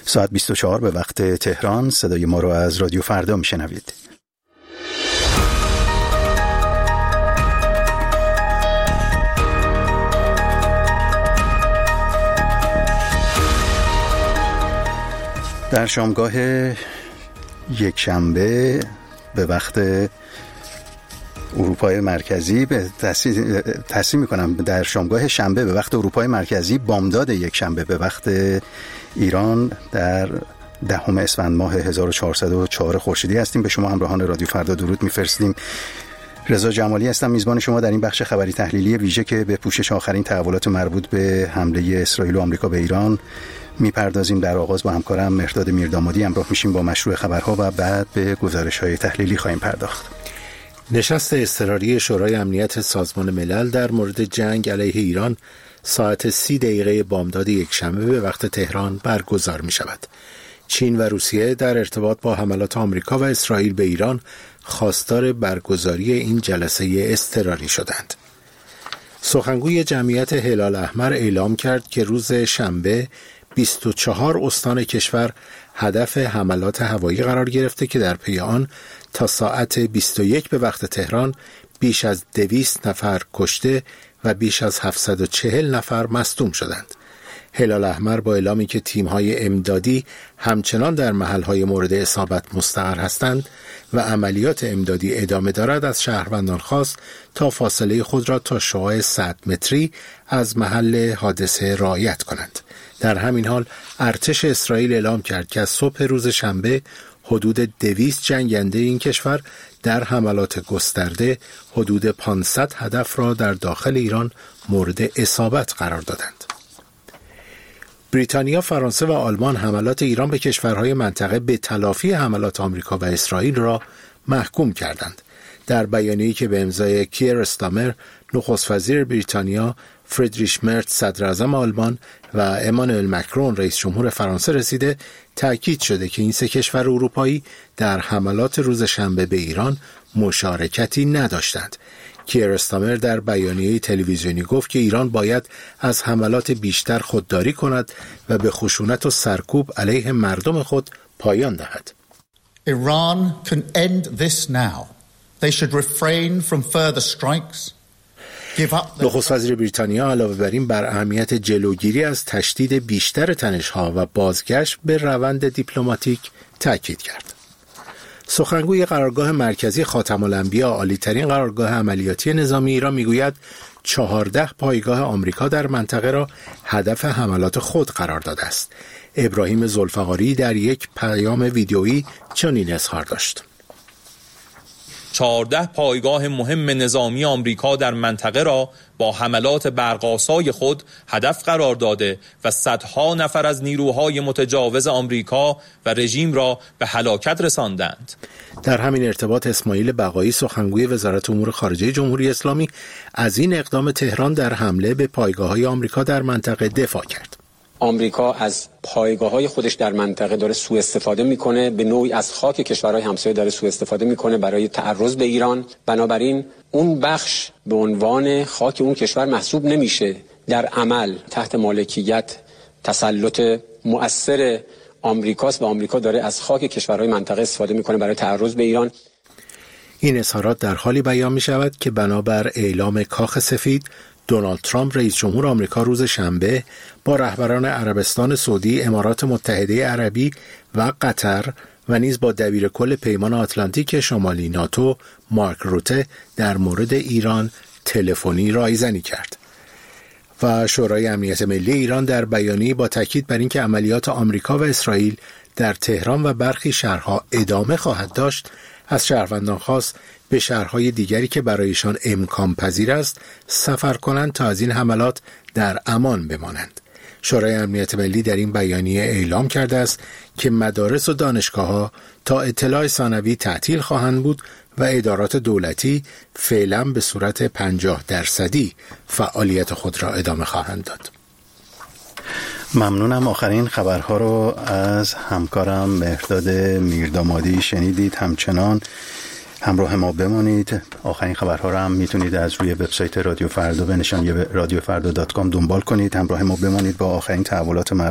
ساعت 24 به وقت تهران. صدای ما رو از رادیو فردا میشنوید. در شامگاه یکشنبه به وقت اروپای مرکزی تصحیح میکنم، در شامگاه شنبه به وقت اروپای مرکزی، بامداد یکشنبه به وقت ایران در 10 اسفند ماه 1404 خورشیدی هستیم. به شما همراهان رادیو فردا درود میفرستیم. رضا جمالی هستم، میزبان شما در این بخش خبری تحلیلی ویژه که به پوشش آخرین تحولات مربوط به حمله اسرائیل و آمریکا به ایران میپردازیم. در آغاز با همکارم مهرداد میردامادی همراه میشیم با مشروع خبرها و بعد به گزارش‌های تحلیلی خواهیم پرداخت. نشست اضطراری شورای امنیت سازمان ملل در مورد جنگ علیه ایران ساعت 30 بامداد یکشنبه به وقت تهران برگزار می شود. چین و روسیه در ارتباط با حملات آمریکا و اسرائیل به ایران خواستار برگزاری این جلسه اضطراری شدند. سخنگوی جمعیت هلال احمر اعلام کرد که روز شنبه 24 استان کشور هدف حملات هوایی قرار گرفته که در پی آن تا ساعت 21 به وقت تهران بیش از 200 نفر کشته و بیش از 740 نفر مصدوم شدند. هلال احمر با اعلامی که تیم‌های امدادی همچنان در محل‌های مورد اصابت مستقر هستند و عملیات امدادی ادامه دارد، از شهروندان خواست تا فاصله خود را تا شعاع 100 متری از محل حادثه رعایت کنند. در همین حال ارتش اسرائیل اعلام کرد که از صبح روز شنبه حدود 200 جنگنده این کشور در حملات گسترده حدود 500 هدف را در داخل ایران مورد اصابت قرار دادند. بریتانیا، فرانسه و آلمان حملات ایران به کشورهای منطقه به تلافی حملات آمریکا و اسرائیل را محکوم کردند. در بیانیه‌ای که به امضای کیر استامر، نخست وزیر بریتانیا، فریدریش مرتز صدراعظم آلمان و امانوئل مکرون رئیس جمهور فرانسه رسیده، تأکید شده که این سه کشور اروپایی در حملات روز شنبه به ایران مشارکتی نداشتند. کیر استامر در بیانیه تلویزیونی گفت که ایران باید از حملات بیشتر خودداری کند و به خشونت و سرکوب علیه مردم خود پایان دهد. Iran can end this now. They should refrain from further strikes. نخست وزیر بریتانیا علاوه بر این بر اهمیت جلوگیری از تشدید بیشتر تنش‌ها و بازگشت به روند دیپلماتیک تاکید کرد. سخنگوی قرارگاه مرکزی خاتم الانبیا، عالی‌ترین قرارگاه عملیاتی نظامی ایران، میگوید 14 پایگاه آمریکا در منطقه را هدف حملات خود قرار داده است. ابراهیم ذوالفقاری در یک پیام ویدیویی چنین اظهار داشت: 14 پایگاه مهم نظامی آمریکا در منطقه را با حملات برق‌آسای خود هدف قرار داده و صدها نفر از نیروهای متجاوز آمریکا و رژیم را به هلاکت رساندند. در همین ارتباط اسماعیل بقایی، سخنگوی وزارت امور خارجه جمهوری اسلامی، از این اقدام تهران در حمله به پایگاه‌های آمریکا در منطقه دفاع کرد. آمریکا از پایگاه‌های خودش در منطقه داره سوء استفاده میکنه، به نوعی از خاک کشورهای همسایه داره سوء استفاده میکنه برای تعرض به ایران. بنابراین اون بخش به عنوان خاک اون کشور محسوب نمیشه. در عمل تحت مالکیت تسلط مؤثر آمریکاست و آمریکا داره از خاک کشورهای منطقه استفاده میکنه برای تعرض به ایران. این اظهارات در حالی بیان می شود که بنابر اعلام کاخ سفید، دونالد ترامپ رئیس جمهور آمریکا روز شنبه با رهبران عربستان سعودی، امارات متحده عربی و قطر و نیز با دبیر کل پیمان آتلانتیک شمالی ناتو مارک روته در مورد ایران تلفنی رایزنی کرد. و شورای امنیت ملی ایران در بیانیه‌ای با تاکید بر اینکه عملیات آمریکا و اسرائیل در تهران و برخی شهرها ادامه خواهد داشت، از شهروندان خواست به شهرهای دیگری که برایشان امکان پذیر است سفر کنند تا از این حملات در امان بمانند. شورای امنیت ملی در این بیانیه اعلام کرده است که مدارس و دانشگاه‌ها تا اطلاع ثانوی تعطیل خواهند بود و ادارات دولتی فعلا به صورت 50% فعالیت خود را ادامه خواهند داد. ممنونم. آخرین خبرها رو از همکارم مهرداد میردامادی شنیدید. همچنان همراه ما بمانید. آخرین خبرها رو هم میتونید از روی وبسایت رادیو فردا به نشانی رادیوفردا.com دنبال کنید. همراه ما بمانید با آخرین تحولات مربوط